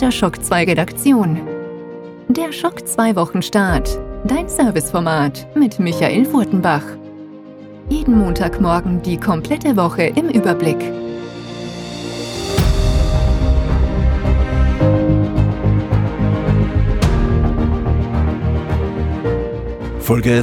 der Schock 2 Redaktion. Der Schock 2 Wochenstart. Dein Serviceformat mit Michael Furtenbach. Jeden Montagmorgen die komplette Woche im Überblick. Folge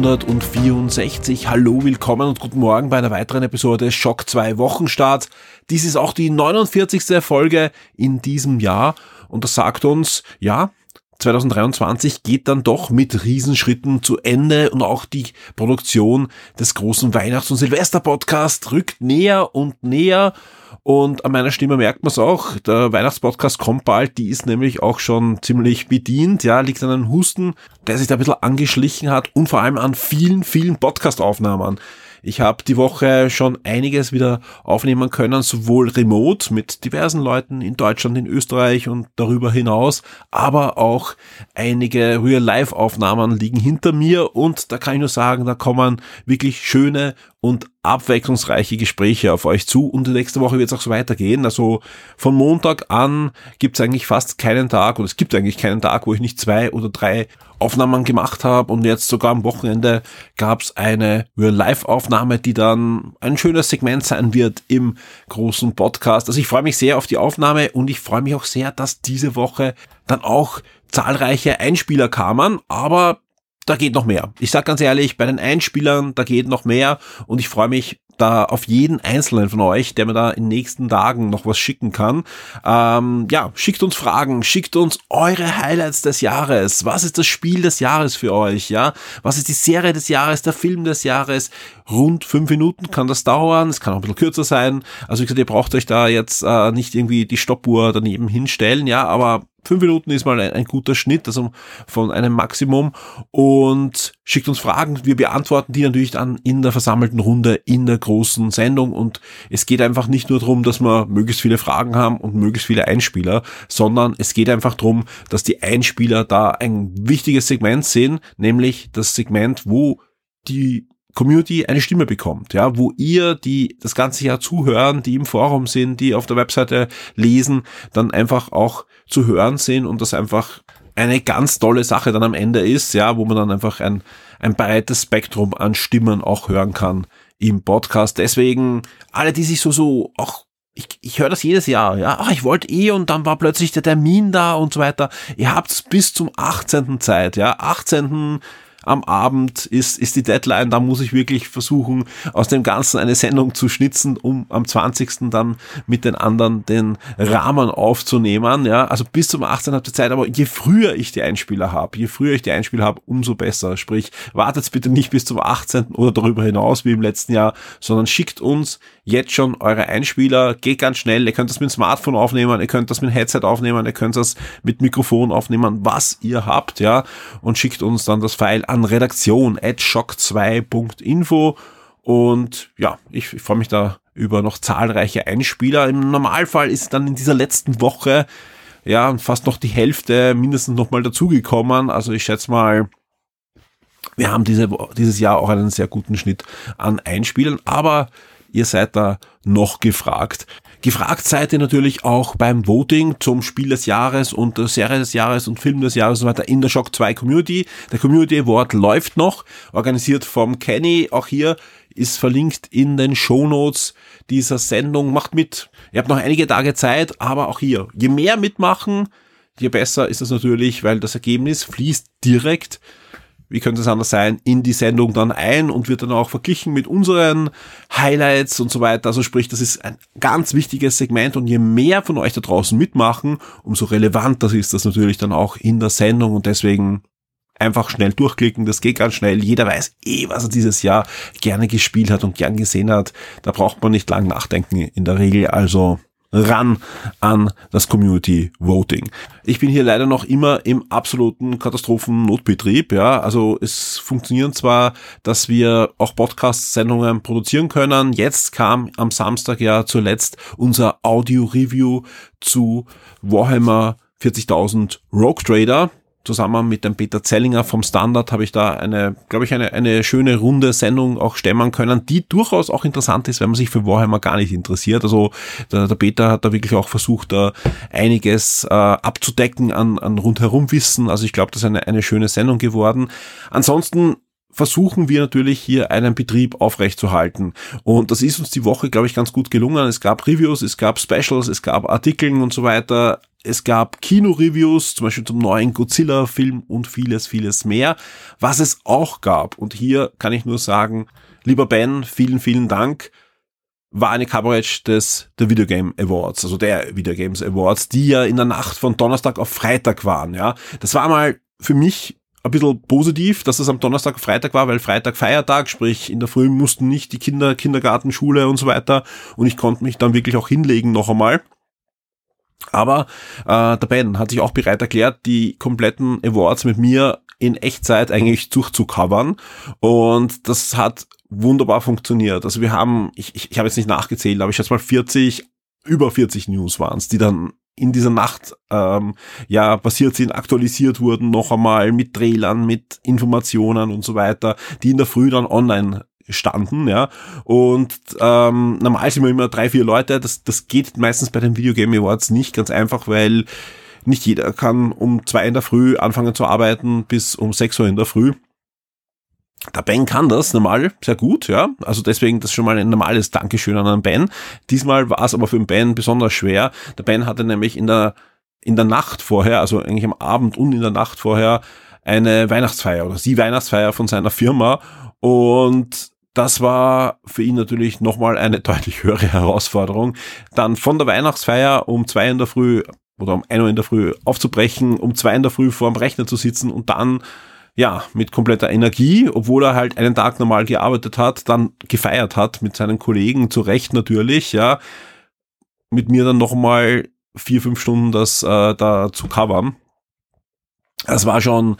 264. Hallo, willkommen und guten Morgen bei einer weiteren Episode Schock 2 Wochenstart. Dies ist auch die 49. Folge in diesem Jahr und das sagt uns, ja, 2023 geht dann doch mit Riesenschritten zu Ende und auch die Produktion des großen Weihnachts- und Silvester-Podcasts rückt näher und näher. Und an meiner Stimme merkt man es auch, der Weihnachtspodcast kommt bald, die ist nämlich auch schon ziemlich bedient, ja, liegt an einem Husten, der sich da ein bisschen angeschlichen hat und vor allem an vielen Podcast-Aufnahmen. Ich habe die Woche schon einiges wieder aufnehmen können, sowohl remote mit diversen Leuten in Deutschland, in Österreich und darüber hinaus, aber auch einige Real-Life-Aufnahmen liegen hinter mir und da kann ich nur sagen, da kommen wirklich schöne und abwechslungsreiche Gespräche auf euch zu und nächste Woche wird es auch so weitergehen. Also von Montag an gibt es eigentlich fast keinen Tag, oder es gibt eigentlich keinen Tag, wo ich nicht 2 oder 3 Aufnahmen gemacht habe und jetzt sogar am Wochenende gab es eine Real-Life-Aufnahme, die dann ein schönes Segment sein wird im großen Podcast. Also ich freue mich sehr auf die Aufnahme und ich freue mich auch sehr, dass diese Woche dann auch zahlreiche Einspieler kamen, aber da geht noch mehr. Ich sag ganz ehrlich, bei den Einspielern, da geht noch mehr und ich freue mich da auf jeden einzelnen von euch, der mir da in den nächsten Tagen noch was schicken kann. Ja, schickt uns Fragen, schickt uns eure Highlights des Jahres. Was ist das Spiel des Jahres für euch? Ja, was ist die Serie des Jahres, der Film des Jahres? Rund 5 Minuten kann das dauern. Es kann auch ein bisschen kürzer sein. Also wie gesagt, ihr braucht euch da jetzt nicht irgendwie die Stoppuhr daneben hinstellen. Ja, aber 5 Minuten ist mal ein guter Schnitt, also von einem Maximum und schickt uns Fragen, wir beantworten die natürlich dann in der versammelten Runde in der großen Sendung und es geht einfach nicht nur darum, dass wir möglichst viele Fragen haben und möglichst viele Einspieler, sondern es geht einfach darum, dass die Einspieler da ein wichtiges Segment sind, nämlich das Segment, wo die Community eine Stimme bekommt, ja, wo ihr, die das ganze Jahr zuhören, die im Forum sind, die auf der Webseite lesen, dann einfach auch zu hören sind und das einfach eine ganz tolle Sache dann am Ende ist, ja, wo man dann einfach ein breites Spektrum an Stimmen auch hören kann im Podcast. Deswegen alle, die sich so auch ich höre das jedes Jahr, ja, ich wollte und dann war plötzlich der Termin da und so weiter. Ihr habt's bis zum 18. Zeit, ja, 18. am Abend ist die Deadline, da muss ich wirklich versuchen, aus dem Ganzen eine Sendung zu schnitzen, um am 20. dann mit den anderen den Rahmen aufzunehmen, ja, also bis zum 18. habt ihr Zeit, aber je früher ich die Einspieler habe, umso besser, sprich, wartet bitte nicht bis zum 18. oder darüber hinaus, wie im letzten Jahr, sondern schickt uns jetzt schon eure Einspieler, geht ganz schnell, ihr könnt das mit dem Smartphone aufnehmen, ihr könnt das mit dem Headset aufnehmen, ihr könnt das mit Mikrofon aufnehmen, was ihr habt, ja, und schickt uns dann das File an redaktion@schock2.info und ja, ich freue mich da über noch zahlreiche Einspieler. Im Normalfall ist dann in dieser letzten Woche ja fast noch die Hälfte mindestens nochmal dazugekommen, also ich schätze mal, wir haben dieses Jahr auch einen sehr guten Schnitt an Einspielern, aber ihr seid da noch gefragt. Gefragt seid ihr natürlich auch beim Voting zum Spiel des Jahres und der Serie des Jahres und Film des Jahres und so weiter in der Schock 2 Community. Der Community Award läuft noch, organisiert vom Kenny. Auch hier ist verlinkt in den Shownotes dieser Sendung. Macht mit. Ihr habt noch einige Tage Zeit, aber auch hier, je mehr mitmachen, je besser ist das natürlich, weil das Ergebnis fließt direkt, wie könnte es anders sein, in die Sendung dann ein und wird dann auch verglichen mit unseren Highlights und so weiter. Also sprich, das ist ein ganz wichtiges Segment und je mehr von euch da draußen mitmachen, umso relevanter ist das natürlich dann auch in der Sendung und deswegen einfach schnell durchklicken, das geht ganz schnell. Jeder weiß was er dieses Jahr gerne gespielt hat und gern gesehen hat. Da braucht man nicht lang nachdenken in der Regel, also ran an das Community Voting. Ich bin hier leider noch immer im absoluten Katastrophennotbetrieb, ja, also es funktioniert zwar, dass wir auch Podcast-Sendungen produzieren können, jetzt kam am Samstag ja zuletzt unser Audio-Review zu Warhammer 40.000 Rogue Trader. zusammen mit dem Peter Zellinger vom Standard habe ich da eine schöne runde Sendung auch stemmen können, die durchaus auch interessant ist, wenn man sich für Warhammer gar nicht interessiert. Also der Peter hat da wirklich auch versucht, da einiges abzudecken an rundherum Wissen. Also ich glaube, das ist eine schöne Sendung geworden. Ansonsten versuchen wir natürlich hier einen Betrieb aufrechtzuerhalten. Und das ist uns die Woche, glaube ich, ganz gut gelungen. Es gab Reviews, es gab Specials, es gab Artikeln und so weiter. Es gab Kino-Reviews, zum Beispiel zum neuen Godzilla-Film und vieles, vieles mehr. Was es auch gab, und hier kann ich nur sagen, lieber Ben, vielen, vielen Dank, war eine Coverage der Video Game Awards, also der Video Games Awards, die ja in der Nacht von Donnerstag auf Freitag waren. Ja, das war mal für mich ein bisschen positiv, dass es am Donnerstag, Freitag war, weil Freitag Feiertag, sprich in der Früh mussten nicht die Kinder, Kindergarten, Schule und so weiter, und ich konnte mich dann wirklich auch hinlegen noch einmal. Aber der Ben hat sich auch bereit erklärt, die kompletten Awards mit mir in Echtzeit eigentlich durchzucovern, und das hat wunderbar funktioniert. Also wir haben, ich habe jetzt nicht nachgezählt, aber ich schätze mal über 40 News waren es, die dann in dieser Nacht passiert sind, aktualisiert wurden, noch einmal mit Trailern, mit Informationen und so weiter, die in der Früh dann online standen, ja. Und normal sind wir immer 3-4 Leute. Das geht meistens bei den Video Game Awards nicht, ganz einfach, weil nicht jeder kann um 2 in der Früh anfangen zu arbeiten bis um 6 Uhr in der Früh. Der Ben kann das normal sehr gut, ja. Also deswegen das schon mal ein normales Dankeschön an den Ben. Diesmal war es aber für den Ben besonders schwer. Der Ben hatte nämlich in der Nacht vorher, also eigentlich am Abend und in der Nacht vorher, eine Weihnachtsfeier oder die Weihnachtsfeier von seiner Firma, und das war für ihn natürlich nochmal eine deutlich höhere Herausforderung, dann von der Weihnachtsfeier um 2 in der Früh oder um 1 Uhr in der Früh aufzubrechen, um 2 in der Früh vor dem Rechner zu sitzen und dann mit kompletter Energie, obwohl er halt einen Tag normal gearbeitet hat, dann gefeiert hat mit seinen Kollegen, zu Recht natürlich, ja, mit mir dann nochmal 4-5 Stunden das da zu covern. Das war schon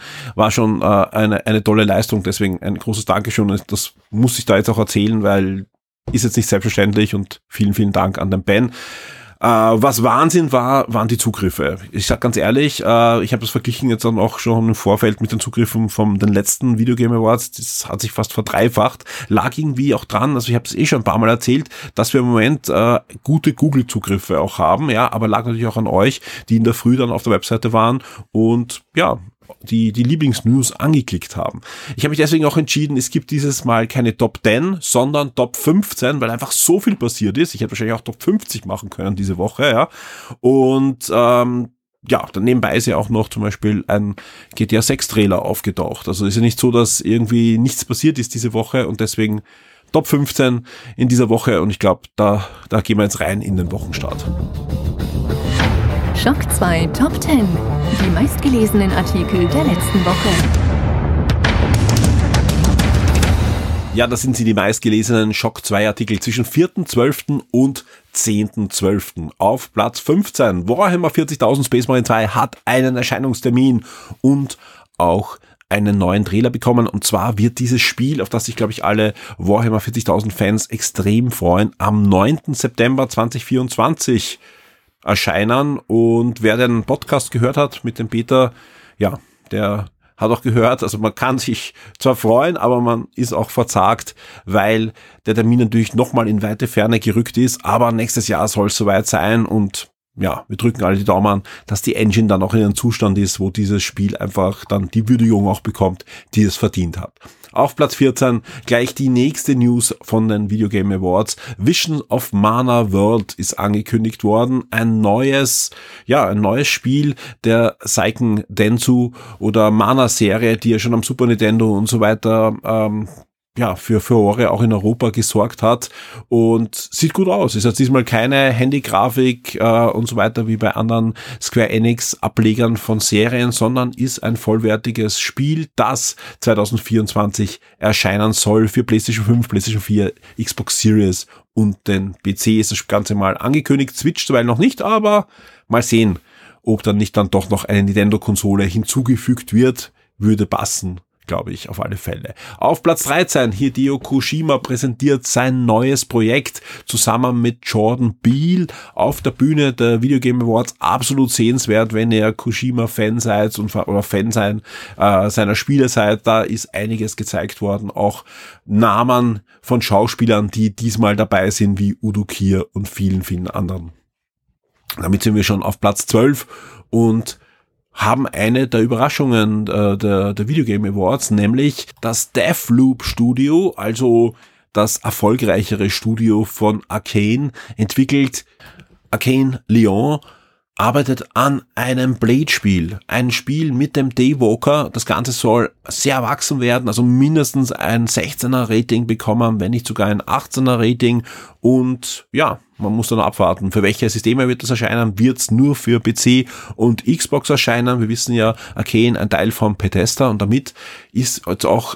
eine tolle Leistung, deswegen ein großes Dankeschön. Das muss ich da jetzt auch erzählen, weil ist jetzt nicht selbstverständlich, und vielen, vielen Dank an den Ben. Was Wahnsinn waren die Zugriffe. Ich sag ganz ehrlich, ich habe das verglichen jetzt dann auch schon im Vorfeld mit den Zugriffen von den letzten Video Game Awards. Das hat sich fast verdreifacht. Lag irgendwie auch dran, also ich habe es schon ein paar Mal erzählt, dass wir im Moment gute Google-Zugriffe auch haben, ja, aber lag natürlich auch an euch, die in der Früh dann auf der Webseite waren und die Lieblingsnews angeklickt haben. Ich habe mich deswegen auch entschieden, es gibt dieses Mal keine Top 10, sondern Top 15, weil einfach so viel passiert ist. Ich hätte wahrscheinlich auch Top 50 machen können diese Woche, ja. Und dann nebenbei ist ja auch noch zum Beispiel ein GTA 6 Trailer aufgetaucht. Also ist ja nicht so, dass irgendwie nichts passiert ist diese Woche, und deswegen Top 15 in dieser Woche, und ich glaube, da gehen wir jetzt rein in den Wochenstart. Schock 2 Top 10. Die meistgelesenen Artikel der letzten Woche. Ja, das sind sie, die meistgelesenen Schock 2 Artikel zwischen 4.12. und 10.12. Auf Platz 15. Warhammer 40.000 Space Marine 2 hat einen Erscheinungstermin und auch einen neuen Trailer bekommen, und zwar wird dieses Spiel, auf das sich, glaube ich, alle Warhammer 40.000 Fans extrem freuen, am 9. September 2024 erscheinen. Und wer den Podcast gehört hat mit dem Peter, der hat auch gehört, also man kann sich zwar freuen, aber man ist auch verzagt, weil der Termin natürlich nochmal in weite Ferne gerückt ist, aber nächstes Jahr soll es soweit sein, und wir drücken alle die Daumen, dass die Engine dann auch in einem Zustand ist, wo dieses Spiel einfach dann die Würdigung auch bekommt, die es verdient hat. Auf Platz 14 gleich die nächste News von den Video Game Awards. Vision of Mana World ist angekündigt worden. Ein neues Spiel der Seiken Densu oder Mana Serie, die ja schon am Super Nintendo und so weiter für Furore auch in Europa gesorgt hat, und sieht gut aus. Ist jetzt diesmal keine Handygrafik und so weiter wie bei anderen Square Enix Ablegern von Serien, sondern ist ein vollwertiges Spiel, das 2024 erscheinen soll für PlayStation 5, PlayStation 4, Xbox Series und den PC. Ist das Ganze mal angekündigt. Switch soweit noch nicht, aber mal sehen, ob dann nicht dann doch noch eine Nintendo-Konsole hinzugefügt wird. Würde passen, glaube ich, auf alle Fälle. Auf Platz 13, Hideo Kojima präsentiert sein neues Projekt zusammen mit Jordan Peele auf der Bühne der Video Game Awards. Absolut sehenswert, wenn ihr Kojima-Fan seid oder Fan seiner Spiele seid. Da ist einiges gezeigt worden, auch Namen von Schauspielern, die diesmal dabei sind, wie Udo Kier und vielen, vielen anderen. Damit sind wir schon auf Platz 12 und haben eine der Überraschungen der Video Game Awards, nämlich das Deathloop Studio, also das erfolgreichere Studio von Arcane, entwickelt. Arcane Lyon arbeitet an einem Blade-Spiel. Ein Spiel mit dem Daywalker. Das Ganze soll sehr erwachsen werden, also mindestens ein 16er Rating bekommen, wenn nicht sogar ein 18er Rating. Und ja, man muss dann abwarten, für welche Systeme wird das erscheinen. Wird es nur für PC und Xbox erscheinen? Wir wissen ja, Arcane ein Teil von Bethesda und damit ist jetzt auch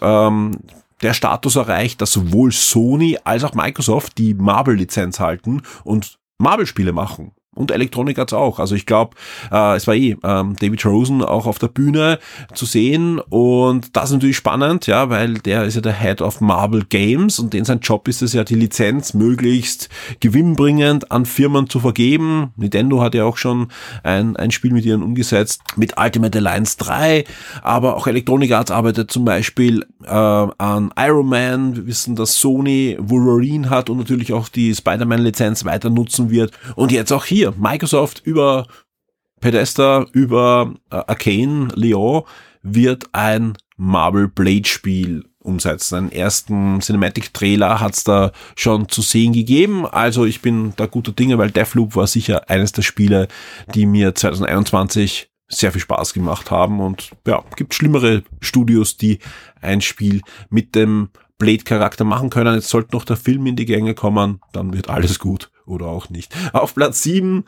der Status erreicht, dass sowohl Sony als auch Microsoft die Marvel-Lizenz halten und Marvel-Spiele machen. Und Electronic Arts auch. Also ich glaube, es war David Rosen auch auf der Bühne zu sehen und das ist natürlich spannend, ja, weil der ist ja der Head of Marvel Games und sein Job ist es ja, die Lizenz möglichst gewinnbringend an Firmen zu vergeben. Nintendo hat ja auch schon ein Spiel mit ihnen umgesetzt, mit Ultimate Alliance 3, aber auch Electronic Arts arbeitet zum Beispiel an Iron Man. Wir wissen, dass Sony Wolverine hat und natürlich auch die Spider-Man-Lizenz weiter nutzen wird und jetzt auch hier Microsoft über Bethesda, über Arcane Lyon wird ein Marvel Blade Spiel umsetzen. Einen ersten Cinematic-Trailer hat's da schon zu sehen gegeben. Also ich bin da guter Dinge, weil Deathloop war sicher eines der Spiele, die mir 2021 sehr viel Spaß gemacht haben. Und ja, gibt schlimmere Studios, die ein Spiel mit dem Blade-Charakter machen können. Jetzt sollte noch der Film in die Gänge kommen, dann wird alles gut. Oder auch nicht. Auf Platz 7,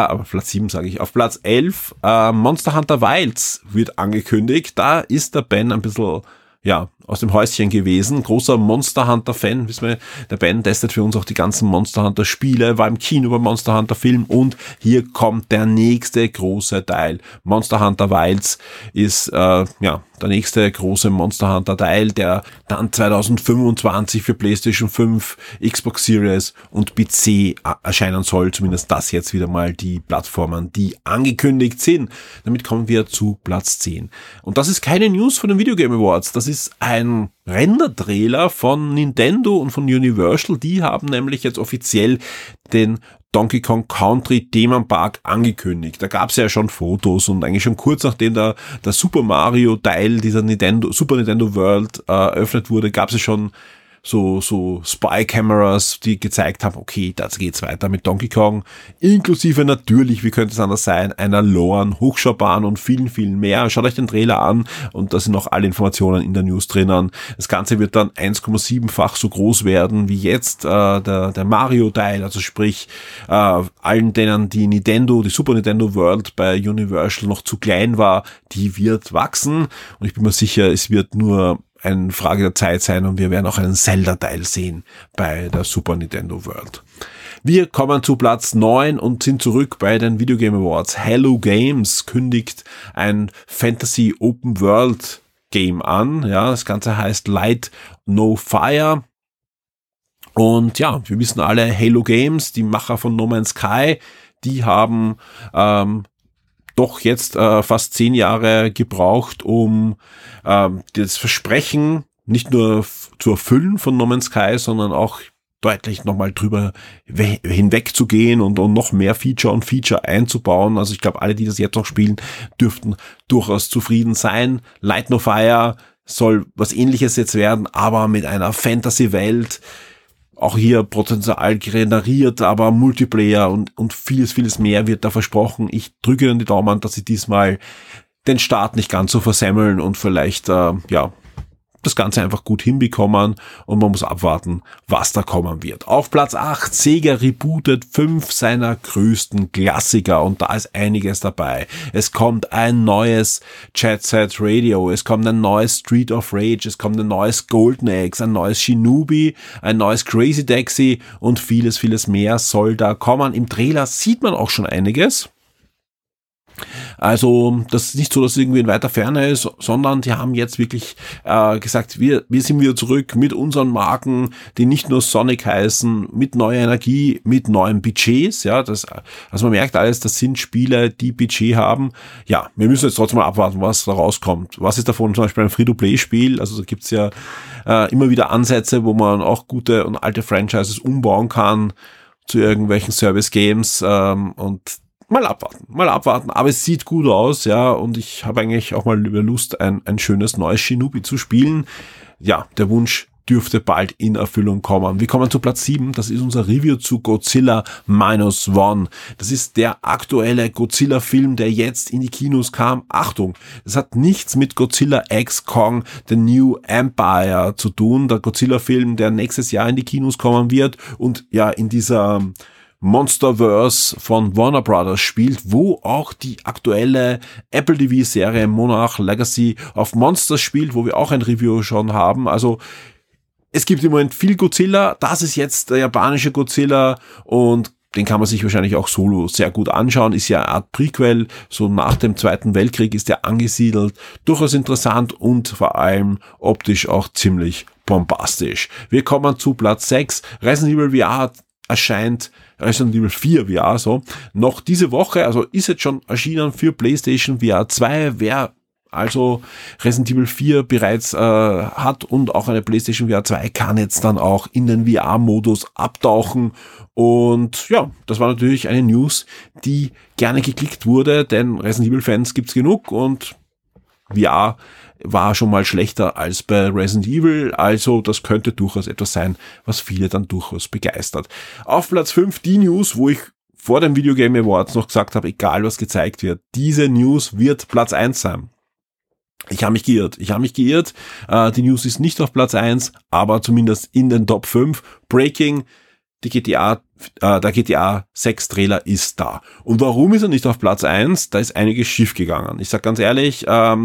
auf Platz 11, Monster Hunter Wilds wird angekündigt. Da ist der Ben ein bisschen, ja, aus dem Häuschen gewesen. Großer Monster Hunter Fan. Wissen wir, der Ben testet für uns auch die ganzen Monster Hunter Spiele, war im Kino beim Monster Hunter Film und hier kommt der nächste große Teil. Monster Hunter Wilds ist, der nächste große Monster Hunter Teil, der dann 2025 für PlayStation 5, Xbox Series und PC erscheinen soll. Zumindest das jetzt wieder mal die Plattformen, die angekündigt sind. Damit kommen wir zu Platz 10. Und das ist keine News von den Video Game Awards. Das ist ein Render-Trailer von Nintendo und von Universal. Die haben nämlich jetzt offiziell den Donkey Kong Country Themenpark angekündigt. Da gab es ja schon Fotos und eigentlich schon kurz nachdem der Super Mario Teil dieser Super Nintendo World eröffnet wurde, gab es ja schon so Spy-Cameras, die gezeigt haben, okay, das geht's weiter mit Donkey Kong, inklusive natürlich, wie könnte es anders sein, einer Loren, Hochschaubahn und vielen, vielen mehr. Schaut euch den Trailer an und da sind noch alle Informationen in der News drinnen. Das Ganze wird dann 1,7-fach so groß werden wie jetzt der Mario-Teil, also sprich allen denen die Super Nintendo World bei Universal noch zu klein war, die wird wachsen und ich bin mir sicher, es wird nur eine Frage der Zeit sein und wir werden auch einen Zelda-Teil sehen bei der Super Nintendo World. Wir kommen zu Platz 9 und sind zurück bei den Video Game Awards. Hello Games kündigt ein Fantasy Open World Game an. Ja, das Ganze heißt Light No Fire. Und ja, wir wissen alle, Hello Games, die Macher von No Man's Sky, die haben doch jetzt fast 10 Jahre gebraucht, um das Versprechen nicht nur zu erfüllen von No Man's Sky, sondern auch deutlich nochmal drüber hinwegzugehen und noch mehr Feature einzubauen. Also ich glaube, alle, die das jetzt noch spielen, dürften durchaus zufrieden sein. Light No Fire soll was Ähnliches jetzt werden, aber mit einer Fantasy-Welt. Auch hier Potenzial generiert, aber Multiplayer und vieles mehr wird da versprochen. Ich drücke Ihnen die Daumen, dass Sie diesmal den Start nicht ganz so versemmeln und vielleicht, das Ganze einfach gut hinbekommen und man muss abwarten, was da kommen wird. Auf Platz 8, Sega rebootet 5 seiner größten Klassiker und da ist einiges dabei. Es kommt ein neues Jet Set Radio, es kommt ein neues Street of Rage, es kommt ein neues Golden Axe, ein neues Shinobi, ein neues Crazy Taxi und vieles mehr soll da kommen. Im Trailer sieht man auch schon einiges. Also das ist nicht so, dass es irgendwie in weiter Ferne ist, sondern die haben jetzt wirklich gesagt, wir sind wieder zurück mit unseren Marken, die nicht nur Sonic heißen, mit neuer Energie, mit neuen Budgets. Ja, also man merkt alles, das sind Spiele, die Budget haben. Ja, wir müssen jetzt trotzdem mal abwarten, was da rauskommt. Was ist davon zum Beispiel ein Free-to-Play-Spiel? Also da gibt's ja immer wieder Ansätze, wo man auch gute und alte Franchises umbauen kann zu irgendwelchen Service-Games und mal abwarten. Aber es sieht gut aus, ja, und ich habe eigentlich auch mal Lust, ein schönes neues Shinobi zu spielen. Ja, der Wunsch dürfte bald in Erfüllung kommen. Wir kommen zu Platz 7, das ist unser Review zu Godzilla Minus One. Das ist der aktuelle Godzilla-Film, der jetzt in die Kinos kam. Achtung, das hat nichts mit Godzilla X Kong The New Empire zu tun. Der Godzilla-Film, der nächstes Jahr in die Kinos kommen wird und ja in dieser Monsterverse von Warner Brothers spielt, wo auch die aktuelle Apple TV-Serie Monarch Legacy of Monsters spielt, wo wir auch ein Review schon haben. Also es gibt im Moment viel Godzilla, das ist jetzt der japanische Godzilla und den kann man sich wahrscheinlich auch solo sehr gut anschauen, ist ja eine Art Prequel, so nach dem Zweiten Weltkrieg ist der angesiedelt, durchaus interessant und vor allem optisch auch ziemlich bombastisch. Wir kommen zu Platz 6, Resident Evil VR erscheint, Resident Evil 4 VR, so, noch diese Woche, also ist jetzt schon erschienen für PlayStation VR 2, wer also Resident Evil 4 bereits hat und auch eine PlayStation VR 2 kann jetzt dann auch in den VR-Modus abtauchen und ja, das war natürlich eine News, die gerne geklickt wurde, denn Resident Evil-Fans gibt's genug und VR war schon mal schlechter als bei Resident Evil, also das könnte durchaus etwas sein, was viele dann durchaus begeistert. Auf Platz 5 die News, wo ich vor dem Video Game Awards noch gesagt habe, egal was gezeigt wird, diese News wird Platz 1 sein. Ich habe mich geirrt. Die News ist nicht auf Platz 1, aber zumindest in den Top 5. Breaking, der GTA 6 Trailer ist da. Und warum ist er nicht auf Platz 1? Da ist einiges schief gegangen. Ich sag ganz ehrlich,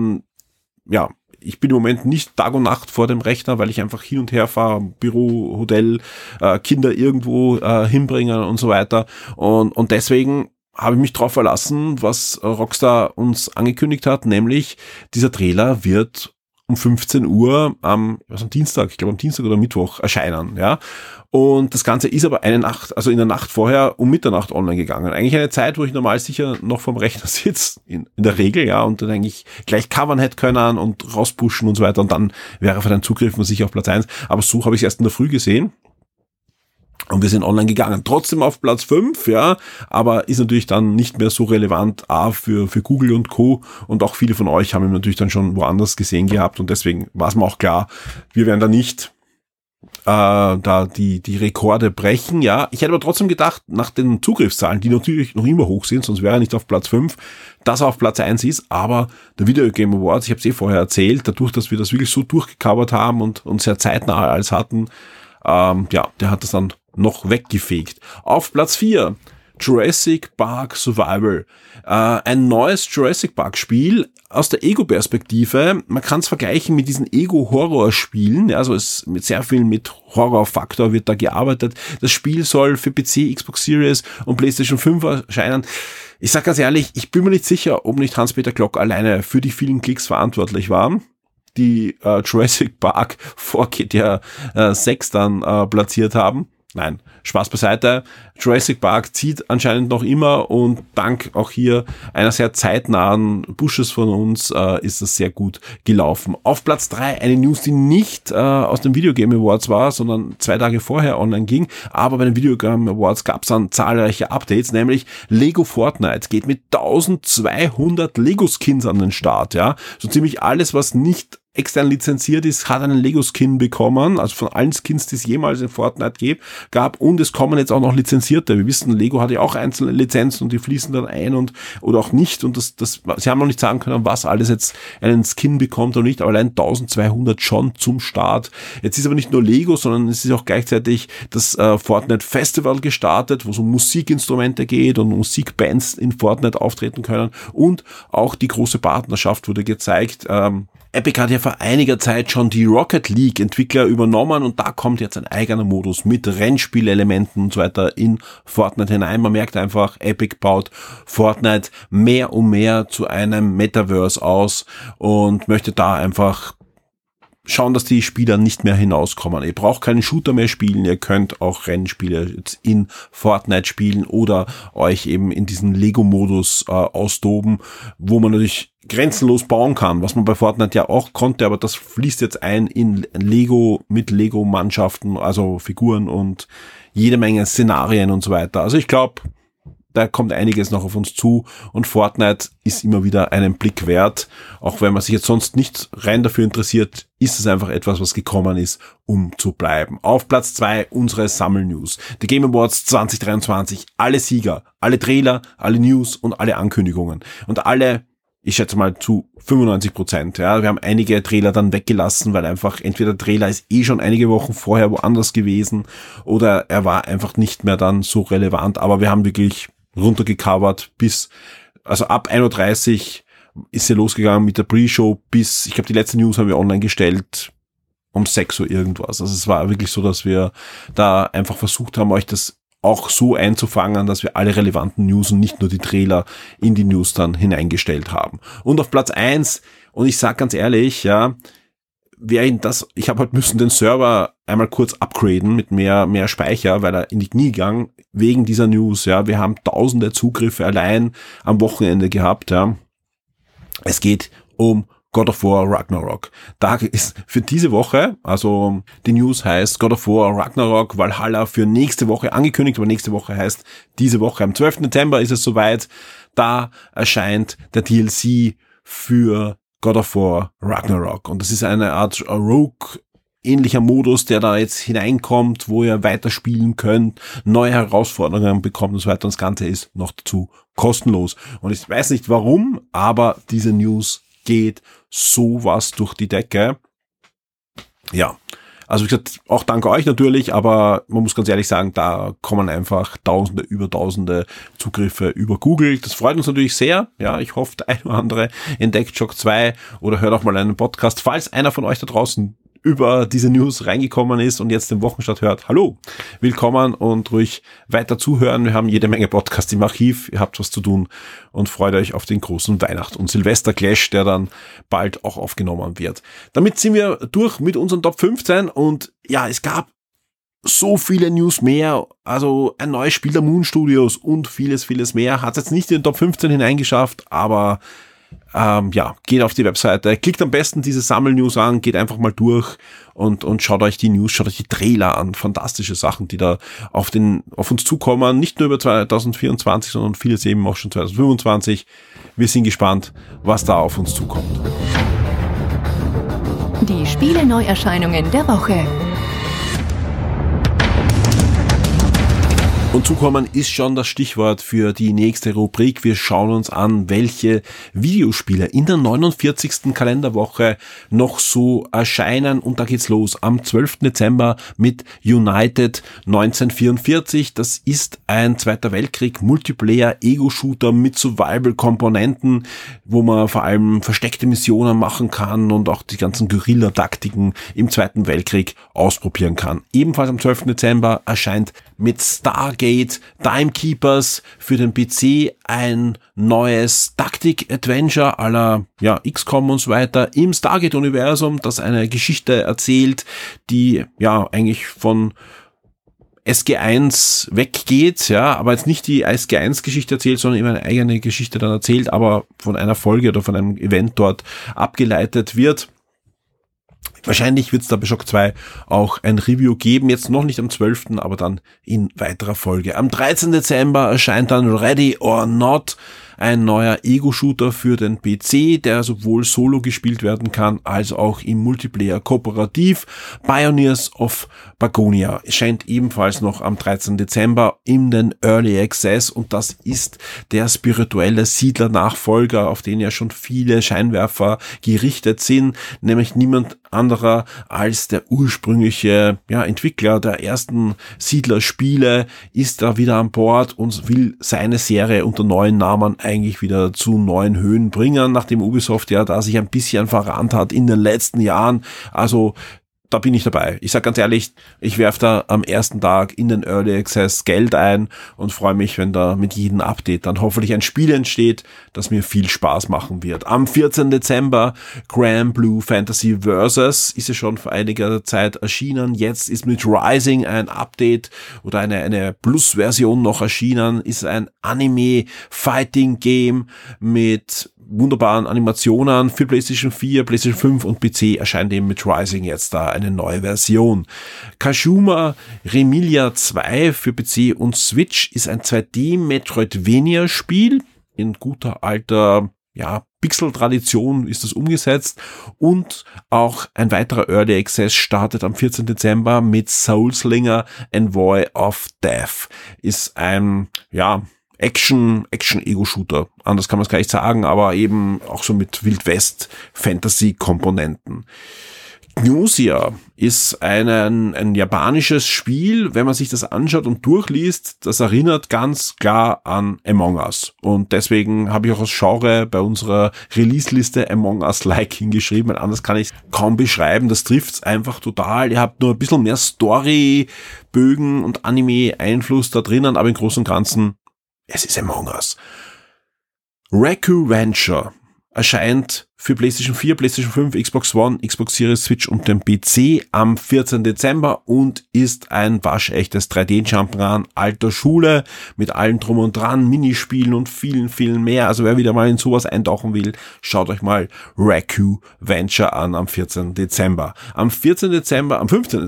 ja, ich bin im Moment nicht Tag und Nacht vor dem Rechner, weil ich einfach hin und her fahre, Büro, Hotel, Kinder irgendwo hinbringen und so weiter. Und deswegen habe ich mich drauf verlassen, was Rockstar uns angekündigt hat, nämlich dieser Trailer wird um 15 Uhr am Dienstag, ich glaube am Dienstag oder Mittwoch erscheinen, ja. Und das Ganze ist aber in der Nacht vorher um Mitternacht online gegangen. Eigentlich eine Zeit, wo ich normal sicher noch vorm Rechner sitze, in der Regel, ja, und dann eigentlich gleich covern hätte können und rauspushen und so weiter und dann wäre für den Zugriff sicher auf Platz 1. Aber so habe ich es erst in der Früh gesehen. Und wir sind online gegangen. Trotzdem auf Platz 5, ja, aber ist natürlich dann nicht mehr so relevant, für Google und Co. Und auch viele von euch haben ihn natürlich dann schon woanders gesehen gehabt und deswegen war es mir auch klar, wir werden da nicht da die Rekorde brechen, ja. Ich hätte aber trotzdem gedacht, nach den Zugriffszahlen, die natürlich noch immer hoch sind, sonst wäre er nicht auf Platz 5, dass er auf Platz 1 ist, aber der Video Game Awards, ich habe es vorher erzählt, dadurch, dass wir das wirklich so durchgecovert haben und sehr zeitnah alles hatten, ja, der hat das dann noch weggefegt. Auf Platz 4, Jurassic Park Survival. Ein neues Jurassic Park Spiel aus der Ego-Perspektive. Man kann es vergleichen mit diesen Ego-Horror-Spielen. Also es mit sehr viel mit Horror-Faktor wird da gearbeitet. Das Spiel soll für PC, Xbox Series und PlayStation 5 erscheinen. Ich sag ganz ehrlich, ich bin mir nicht sicher, ob nicht Hans-Peter Glock alleine für die vielen Klicks verantwortlich war, die Jurassic Park vor GTA 6 dann platziert haben. Nein, Spaß beiseite. Jurassic Park zieht anscheinend noch immer und dank auch hier einer sehr zeitnahen Pushes von uns ist das sehr gut gelaufen. Auf Platz 3 eine News, die nicht aus dem Video Game Awards war, sondern 2 Tage vorher online ging, aber bei den Video Game Awards gab es dann zahlreiche Updates, nämlich Lego Fortnite geht mit 1200 Lego Skins an den Start, ja. So ziemlich alles, was nicht extern lizenziert ist, hat einen Lego-Skin bekommen, also von allen Skins, die es jemals in Fortnite gab und es kommen jetzt auch noch lizenzierte. Wir wissen, Lego hat ja auch einzelne Lizenzen und die fließen dann ein oder auch nicht und sie haben noch nicht sagen können, was alles jetzt einen Skin bekommt oder nicht, aber allein 1200 schon zum Start. Jetzt ist aber nicht nur Lego, sondern es ist auch gleichzeitig das Fortnite Festival gestartet, wo es um Musikinstrumente geht und Musikbands in Fortnite auftreten können und auch die große Partnerschaft wurde gezeigt, Epic hat ja vor einiger Zeit schon die Rocket League Entwickler übernommen und da kommt jetzt ein eigener Modus mit Rennspielelementen und so weiter in Fortnite hinein. Man merkt einfach, Epic baut Fortnite mehr und mehr zu einem Metaverse aus und möchte da einfach schauen, dass die Spieler nicht mehr hinauskommen. Ihr braucht keinen Shooter mehr spielen, ihr könnt auch Rennspiele jetzt in Fortnite spielen oder euch eben in diesen Lego-Modus austoben, wo man natürlich grenzenlos bauen kann, was man bei Fortnite ja auch konnte, aber das fließt jetzt ein in Lego mit Lego-Mannschaften, also Figuren und jede Menge Szenarien und so weiter. Also ich glaube, da kommt einiges noch auf uns zu und Fortnite ist immer wieder einen Blick wert. Auch wenn man sich jetzt sonst nicht rein dafür interessiert, ist es einfach etwas, was gekommen ist, um zu bleiben. Auf Platz 2 unsere Sammelnews. Die Game Awards 2023. Alle Sieger, alle Trailer, alle News und alle Ankündigungen. Und alle, ich schätze mal zu 95%. Ja, wir haben einige Trailer dann weggelassen, weil einfach entweder der Trailer ist schon einige Wochen vorher woanders gewesen oder er war einfach nicht mehr dann so relevant. Aber wir haben wirklich runtergecovert also ab 1:30 ist sie losgegangen mit der Pre-Show bis, ich glaube, die letzte News haben wir online gestellt um 6 Uhr irgendwas. Also es war wirklich so, dass wir da einfach versucht haben, euch das auch so einzufangen, dass wir alle relevanten News und nicht nur die Trailer in die News dann hineingestellt haben. Und auf Platz 1, und ich sag ganz ehrlich, ja, ich habe halt müssen den Server einmal kurz upgraden mit mehr Speicher, weil er in die Knie gegangen wegen dieser News, ja. Wir haben tausende Zugriffe allein am Wochenende gehabt, ja. Es geht um God of War Ragnarok. Da ist für diese Woche, also die News heißt God of War Ragnarok Valhalla für nächste Woche angekündigt, aber nächste Woche heißt diese Woche. Am 12. Dezember ist es soweit. Da erscheint der DLC für God of War Ragnarok. Und das ist eine Art Rogue-ähnlicher Modus, der da jetzt hineinkommt, wo ihr weiterspielen könnt, neue Herausforderungen bekommt und so weiter. Und das Ganze ist noch dazu kostenlos. Und ich weiß nicht warum, aber diese News geht sowas durch die Decke. Ja, also wie gesagt, auch danke euch natürlich, aber man muss ganz ehrlich sagen, da kommen einfach Tausende Zugriffe über Google. Das freut uns natürlich sehr. Ja, ich hoffe, der eine oder andere entdeckt Shock 2 oder hört auch mal einen Podcast. Falls einer von euch da draußen über diese News reingekommen ist und jetzt den Wochenstart hört, hallo, willkommen und ruhig weiter zuhören. Wir haben jede Menge Podcasts im Archiv, ihr habt was zu tun und freut euch auf den großen Weihnachts- und Silvester-Clash, der dann bald auch aufgenommen wird. Damit sind wir durch mit unseren Top 15 und ja, es gab so viele News mehr, also ein neues Spiel der Moon Studios und vieles mehr. Hat es jetzt nicht in den Top 15 hineingeschafft, aber ja, geht auf die Webseite, klickt am besten diese Sammelnews an, geht einfach mal durch und schaut euch die News, schaut euch die Trailer an, fantastische Sachen, die da auf uns zukommen, nicht nur über 2024, sondern vieles eben auch schon 2025. Wir sind gespannt, was da auf uns zukommt. Die Spiele-Neuerscheinungen der Woche. Und zukommen ist schon das Stichwort für die nächste Rubrik. Wir schauen uns an, welche Videospiele in der 49. Kalenderwoche noch so erscheinen. Und da geht's los am 12. Dezember mit United 1944. Das ist ein Zweiter Weltkrieg Multiplayer-Ego-Shooter mit Survival-Komponenten, wo man vor allem versteckte Missionen machen kann und auch die ganzen Guerilla-Taktiken im Zweiten Weltkrieg ausprobieren kann. Ebenfalls am 12. Dezember erscheint mit Stargate Timekeepers für den PC ein neues Taktik-Adventure à la XCOM und so weiter im Stargate-Universum, das eine Geschichte erzählt, die ja eigentlich von SG1 weggeht, ja, aber jetzt nicht die SG1-Geschichte erzählt, sondern immer eine eigene Geschichte dann erzählt, aber von einer Folge oder von einem Event dort abgeleitet wird. Wahrscheinlich wird es da bei Shock 2 auch ein Review geben, jetzt noch nicht am 12., aber dann in weiterer Folge. Am 13. Dezember erscheint dann Ready or Not, ein neuer Ego-Shooter für den PC, der sowohl solo gespielt werden kann, als auch im Multiplayer kooperativ. Pioneers of Pagonia erscheint ebenfalls noch am 13. Dezember in den Early Access und das ist der spirituelle Siedler-Nachfolger, auf den ja schon viele Scheinwerfer gerichtet sind, nämlich niemand anderer als der ursprüngliche Entwickler der ersten Siedler-Spiele ist da wieder an Bord und will seine Serie unter neuen Namen eigentlich wieder zu neuen Höhen bringen, nachdem Ubisoft ja da sich ein bisschen verrannt hat in den letzten Jahren. Also da bin ich dabei. Ich sag ganz ehrlich, ich werfe da am ersten Tag in den Early Access Geld ein und freue mich, wenn da mit jedem Update dann hoffentlich ein Spiel entsteht, das mir viel Spaß machen wird. Am 14. Dezember Granblue Fantasy Versus ist ja schon vor einiger Zeit erschienen. Jetzt ist mit Rising ein Update oder eine Plus-Version noch erschienen. Ist ein Anime-Fighting-Game mit wunderbaren Animationen für PlayStation 4, PlayStation 5 und PC erscheint eben mit Rising jetzt da eine neue Version. Kashuma Remilia 2 für PC und Switch ist ein 2D-Metroidvania-Spiel. In guter alter, Pixel-Tradition ist das umgesetzt. Und auch ein weiterer Early Access startet am 14. Dezember mit Soulslinger Envoy of Death. Ist ein, Action-Ego-Shooter. Anders kann man es gar nicht sagen, aber eben auch so mit Wild-West-Fantasy-Komponenten. Gnosia ist ein japanisches Spiel. Wenn man sich das anschaut und durchliest, das erinnert ganz klar an Among Us. Und deswegen habe ich auch als Genre bei unserer Release-Liste Among Us-like hingeschrieben. Anders kann ich es kaum beschreiben. Das trifft's einfach total. Ihr habt nur ein bisschen mehr Story-Bögen und Anime-Einfluss da drinnen, aber im Großen und Ganzen es ist Among Us. Raku Venture erscheint für PlayStation 4, PlayStation 5, Xbox One, Xbox Series, Switch und den PC am 14. Dezember und ist ein waschechtes 3D-Jump'n'Run alter Schule mit allem drum und dran, Minispielen und vielen, vielen mehr. Also wer wieder mal in sowas eintauchen will, schaut euch mal Raku Venture an am 14. Dezember. Am 15. Dezember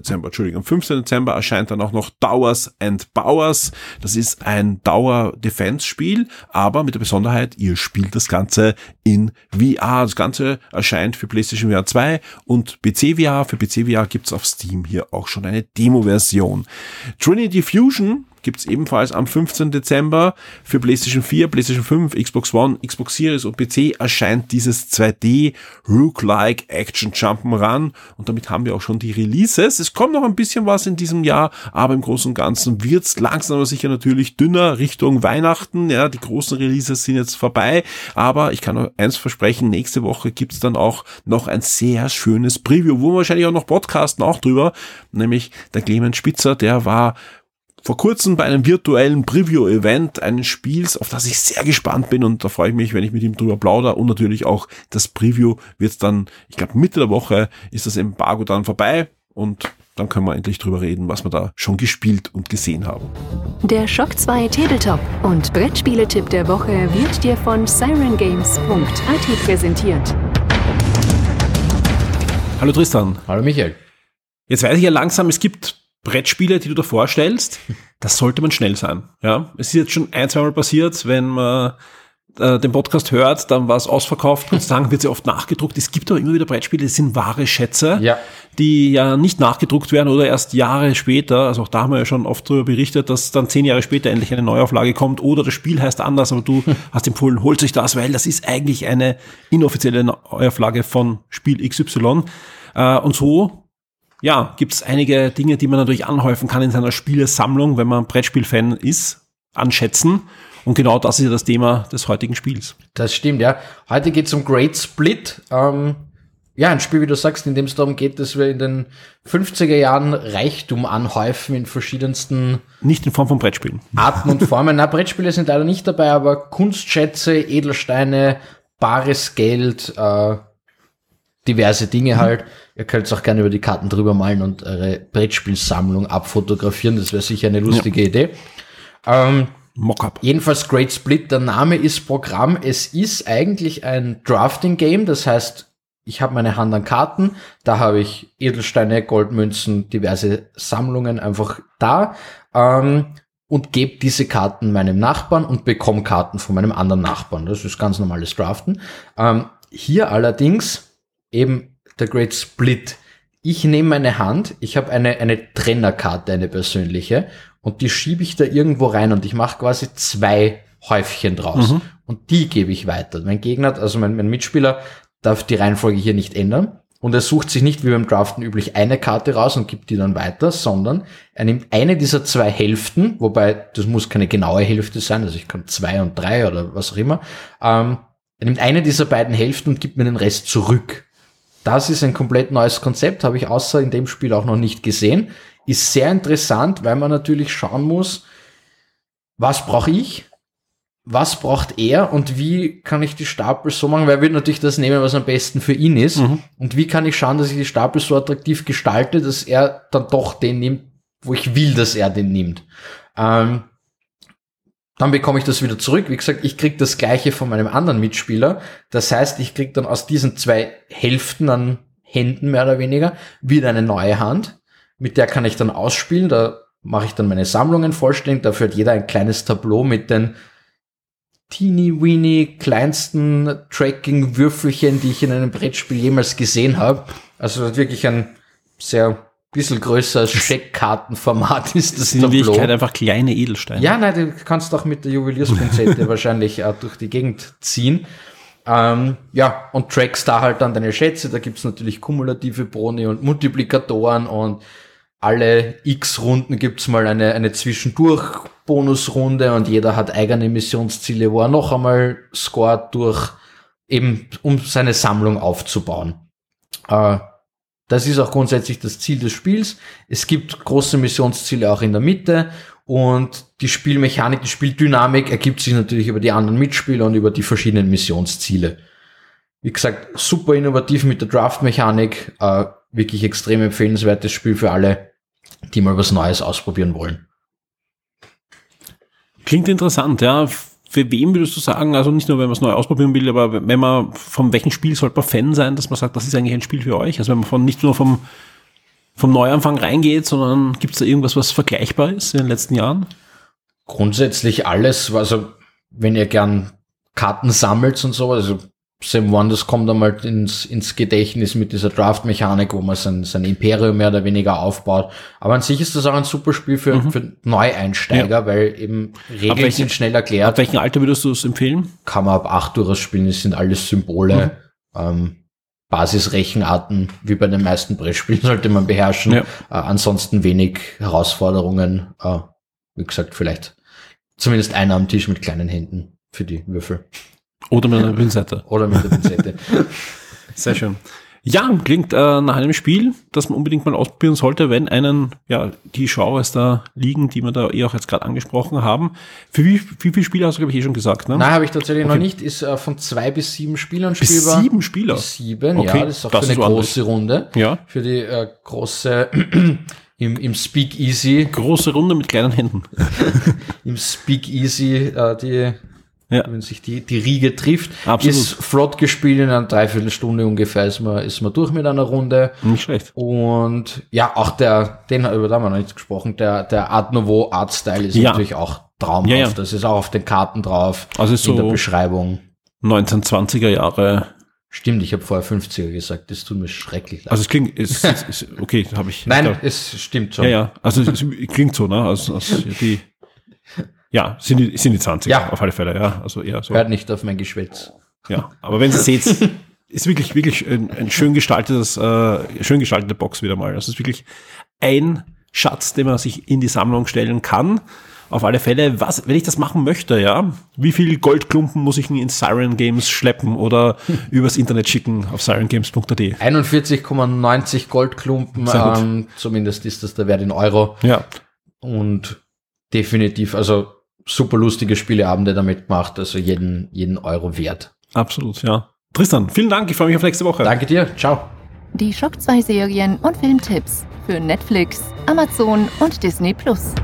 erscheint dann auch noch Towers and Bowers. Das ist ein Tower-Defense-Spiel, aber mit der Besonderheit, ihr spielt das Ganze in VR. Das Ganze erscheint für PlayStation VR 2 und PC VR. Für PC VR gibt's auf Steam hier auch schon eine Demo-Version. Trinity Fusion gibt's ebenfalls am 15. Dezember für PlayStation 4, PlayStation 5, Xbox One, Xbox Series und PC erscheint dieses 2D Roguelike Action Jump'n'Run und damit haben wir auch schon die Releases. Es kommt noch ein bisschen was in diesem Jahr, aber im Großen und Ganzen wird's langsam aber sicher natürlich dünner Richtung Weihnachten. Ja, die großen Releases sind jetzt vorbei, aber ich kann nur eins versprechen, nächste Woche gibt's dann auch noch ein sehr schönes Preview, wo wir wahrscheinlich auch noch podcasten auch drüber, nämlich der Clemens Spitzer, der war vor kurzem bei einem virtuellen Preview-Event eines Spiels, auf das ich sehr gespannt bin und da freue ich mich, wenn ich mit ihm drüber plaudere und natürlich auch das Preview wird's dann, ich glaube Mitte der Woche ist das Embargo dann vorbei und dann können wir endlich drüber reden, was wir da schon gespielt und gesehen haben. Der Shock 2 Tabletop und Brettspieletipp der Woche wird dir von sirengames.at präsentiert. Hallo Tristan. Hallo Michael. Jetzt weiß ich ja langsam, es gibt Brettspiele, die du da vorstellst, das sollte man schnell sein. Ja, es ist jetzt schon ein, zweimal passiert, wenn man den Podcast hört, dann war es ausverkauft. Gott sei Dank wird sie oft nachgedruckt. Es gibt aber immer wieder Brettspiele, das sind wahre Schätze, die ja nicht nachgedruckt werden oder erst Jahre später. Also auch da haben wir ja schon oft darüber berichtet, dass dann 10 Jahre später endlich eine Neuauflage kommt oder das Spiel heißt anders, aber du hast empfohlen, holt euch das, weil das ist eigentlich eine inoffizielle Neuauflage von Spiel XY. Und so gibt's einige Dinge, die man natürlich anhäufen kann in seiner Spielesammlung, wenn man Brettspielfan ist, anschätzen. Und genau das ist ja das Thema des heutigen Spiels. Das stimmt, ja. Heute geht's um Great Split. Ein Spiel, wie du sagst, in dem es darum geht, dass wir in den 50er Jahren Reichtum anhäufen in verschiedensten... Nicht in Form von Brettspielen. Arten und Formen. Na, Brettspiele sind leider nicht dabei, aber Kunstschätze, Edelsteine, bares Geld, diverse Dinge halt. Ihr könnt es auch gerne über die Karten drüber malen und eure Brettspielsammlung abfotografieren. Das wäre sicher eine lustige Idee. Mockup. Jedenfalls Great Split, der Name ist Programm. Es ist eigentlich ein Drafting-Game. Das heißt, ich habe meine Hand an Karten. Da habe ich Edelsteine, Goldmünzen, diverse Sammlungen einfach da. Und gebe diese Karten meinem Nachbarn und bekomme Karten von meinem anderen Nachbarn. Das ist ganz normales Draften. Hier allerdings eben der Great Split. Ich nehme meine Hand, ich habe eine Trennerkarte, eine persönliche, und die schiebe ich da irgendwo rein und ich mache quasi 2 Häufchen draus. Und die gebe ich weiter. Mein Gegner, also mein Mitspieler, darf die Reihenfolge hier nicht ändern. Und er sucht sich nicht wie beim Draften üblich eine Karte raus und gibt die dann weiter, sondern er nimmt eine dieser 2 Hälften, wobei das muss keine genaue Hälfte sein, also ich kann 2 und 3 oder was auch immer. Er nimmt eine dieser beiden Hälften und gibt mir den Rest zurück. Das ist ein komplett neues Konzept, habe ich außer in dem Spiel auch noch nicht gesehen. Ist sehr interessant, weil man natürlich schauen muss, was brauche ich? Was braucht er und wie kann ich die Stapel so machen, weil er wird natürlich das nehmen, was am besten für ihn ist. Und wie kann ich schauen, dass ich die Stapel so attraktiv gestalte, dass er dann doch den nimmt, wo ich will, dass er den nimmt. Dann bekomme ich das wieder zurück. Wie gesagt, ich kriege das Gleiche von meinem anderen Mitspieler. Das heißt, ich kriege dann aus diesen 2 Hälften an Händen mehr oder weniger wieder eine neue Hand. Mit der kann ich dann ausspielen. Da mache ich dann meine Sammlungen vollständig. Dafür hat jeder ein kleines Tableau mit den teeny-weeny kleinsten Tracking-Würfelchen, die ich in einem Brettspiel jemals gesehen habe. Also wirklich ein sehr bisschen größer als Scheckkartenformat ist das in Tableau. In Wirklichkeit einfach kleine Edelsteine. Ja, nein, du kannst auch mit der Juwelierspinzette wahrscheinlich durch die Gegend ziehen. Ja, und trackst da halt dann deine Schätze. Da gibt's natürlich kumulative Boni und Multiplikatoren und alle X-Runden gibt's mal eine Zwischendurch-Bonusrunde und jeder hat eigene Missionsziele, wo er noch einmal scoret eben um seine Sammlung aufzubauen. Das ist auch grundsätzlich das Ziel des Spiels. Es gibt große Missionsziele auch in der Mitte und die Spielmechanik, die Spieldynamik ergibt sich natürlich über die anderen Mitspieler und über die verschiedenen Missionsziele. Wie gesagt, super innovativ mit der Draft-Mechanik, wirklich extrem empfehlenswertes Spiel für alle, die mal was Neues ausprobieren wollen. Klingt interessant, ja. Für wen würdest du sagen, also nicht nur, wenn man es neu ausprobieren will, aber wenn man, von welchem Spiel sollte man Fan sein, dass man sagt, das ist eigentlich ein Spiel für euch? Also wenn man nicht nur vom Neuanfang reingeht, sondern gibt es da irgendwas, was vergleichbar ist in den letzten Jahren? Grundsätzlich alles, also wenn ihr gern Karten sammelt und so, also Sam Wonders kommt einmal ins Gedächtnis mit dieser Draft-Mechanik, wo man sein Imperium mehr oder weniger aufbaut. Aber an sich ist das auch ein super Spiel für Neueinsteiger, weil eben Regeln sind schnell erklärt. Ab welchem Alter würdest du es empfehlen? Kann man ab 8 durchspielen, es sind alles Symbole, Basisrechenarten, wie bei den meisten Brettspielen sollte man beherrschen. Ja. Ansonsten wenig Herausforderungen. Wie gesagt, vielleicht zumindest einer am Tisch mit kleinen Händen für die Würfel. Oder mit einer Pinzette. Oder mit der Pinzette. Sehr schön. Ja, klingt nach einem Spiel, das man unbedingt mal ausprobieren sollte, wenn einen, ja, die Genres da liegen, die wir da auch jetzt gerade angesprochen haben. Für wie viele Spieler hast du, glaube ich, schon gesagt, ne? Nein, habe ich tatsächlich noch nicht. Ist von 2 bis 7 Spielern spielbar. Bis 7 Spieler? Bis 7, okay. Ja. Das ist auch für eine große Runde. Ja. Für die große im Speakeasy. Große Runde mit kleinen Händen. Im Speakeasy, wenn sich die Riege trifft. Absolut. Ist flott gespielt, in einer Dreiviertelstunde ungefähr ist man durch mit einer Runde. Nicht schlecht. Und ja, auch über den haben wir noch nicht gesprochen, der Art Nouveau Artstyle ist natürlich auch traumhaft. Ja. Das ist auch auf den Karten drauf, also ist in so der Beschreibung. 1920er Jahre. Stimmt, ich habe vorher 50er gesagt, das tut mir schrecklich leid. Also es klingt, ist okay, habe ich. Nein, es stimmt schon. Ja, also es klingt so, ne? Also die ja, sind die 20er, ja. Auf alle Fälle, ja. Also eher so. Hört nicht auf mein Geschwätz. Ja, aber wenn ihr seht, ist wirklich ein schön gestaltete Box wieder mal. Das ist wirklich ein Schatz, den man sich in die Sammlung stellen kann. Auf alle Fälle, wenn ich das machen möchte, ja, wie viel Goldklumpen muss ich in Siren Games schleppen oder übers Internet schicken auf sirengames.at? 41,90 Goldklumpen, zumindest ist das der Wert in Euro. Ja. Und definitiv, also super lustige Spieleabende damit gemacht, also jeden Euro wert. Absolut, ja. Tristan, vielen Dank, ich freue mich auf nächste Woche. Danke dir, ciao. Die Shock 2 Serien und Filmtipps für Netflix, Amazon und Disney+.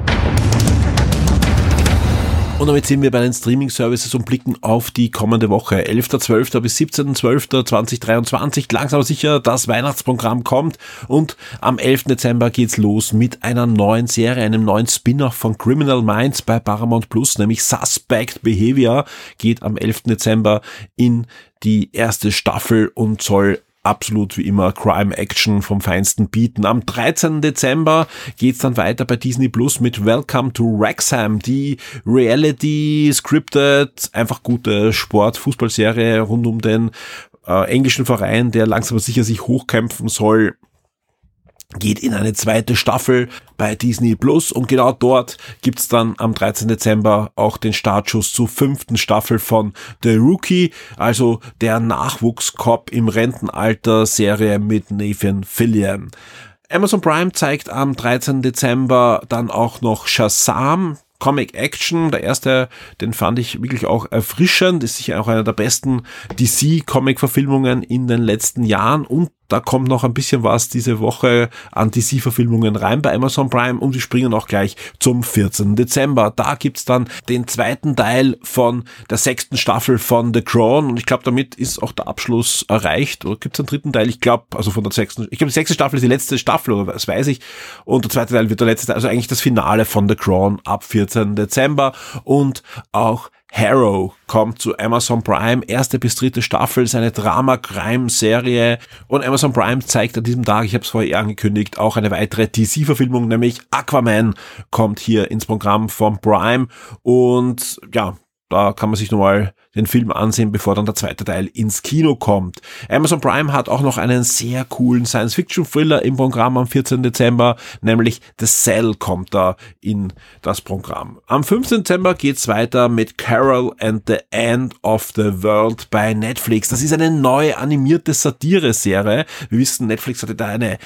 Und damit sind wir bei den Streaming-Services und blicken auf die kommende Woche. 11.12. bis 17.12.2023. Langsam aber sicher, das Weihnachtsprogramm kommt. Und am 11. Dezember geht's los mit einer neuen Serie, einem neuen Spin-off von Criminal Minds bei Paramount Plus, nämlich Suspect Behavior. Geht am 11. Dezember in die erste Staffel und soll absolut wie immer Crime-Action vom Feinsten bieten. Am 13. Dezember geht's dann weiter bei Disney Plus mit Welcome to Wrexham, die Reality-scripted, einfach gute Sport-Fußballserie rund um den englischen Verein, der langsam aber sicher sich hochkämpfen soll, geht in eine zweite Staffel bei Disney Plus und genau dort gibt's dann am 13. Dezember auch den Startschuss zur 5. Staffel von The Rookie, also der Nachwuchscop im Rentenalter Serie mit Nathan Fillion. Amazon Prime zeigt am 13. Dezember dann auch noch Shazam, Comic Action, der erste, den fand ich wirklich auch erfrischend, ist sicher auch einer der besten DC-Comic-Verfilmungen in den letzten Jahren und da kommt noch ein bisschen was diese Woche an DC-Verfilmungen rein bei Amazon Prime und wir springen auch gleich zum 14. Dezember. Da gibt's dann den zweiten Teil von der 6. Staffel von The Crown und ich glaube, damit ist auch der Abschluss erreicht. Oder gibt's einen dritten Teil? Ich glaube, also von der 6. Ich glaube, die 6. Staffel ist die letzte Staffel, oder das weiß ich. Und der zweite Teil wird der letzte Teil, also eigentlich das Finale von The Crown ab 14. Dezember und auch Harrow kommt zu Amazon Prime, 1. bis 3. Staffel, seine Drama-Crime-Serie und Amazon Prime zeigt an diesem Tag, ich habe es vorher angekündigt, auch eine weitere DC-Verfilmung, nämlich Aquaman kommt hier ins Programm von Prime und ja, da kann man sich nochmal den Film ansehen, bevor dann der zweite Teil ins Kino kommt. Amazon Prime hat auch noch einen sehr coolen Science-Fiction-Thriller im Programm am 14. Dezember, nämlich The Cell kommt da in das Programm. Am 15. Dezember geht's weiter mit Carol and the End of the World bei Netflix. Das ist eine neu animierte Satire-Serie. Wir wissen, Netflix hatte da eine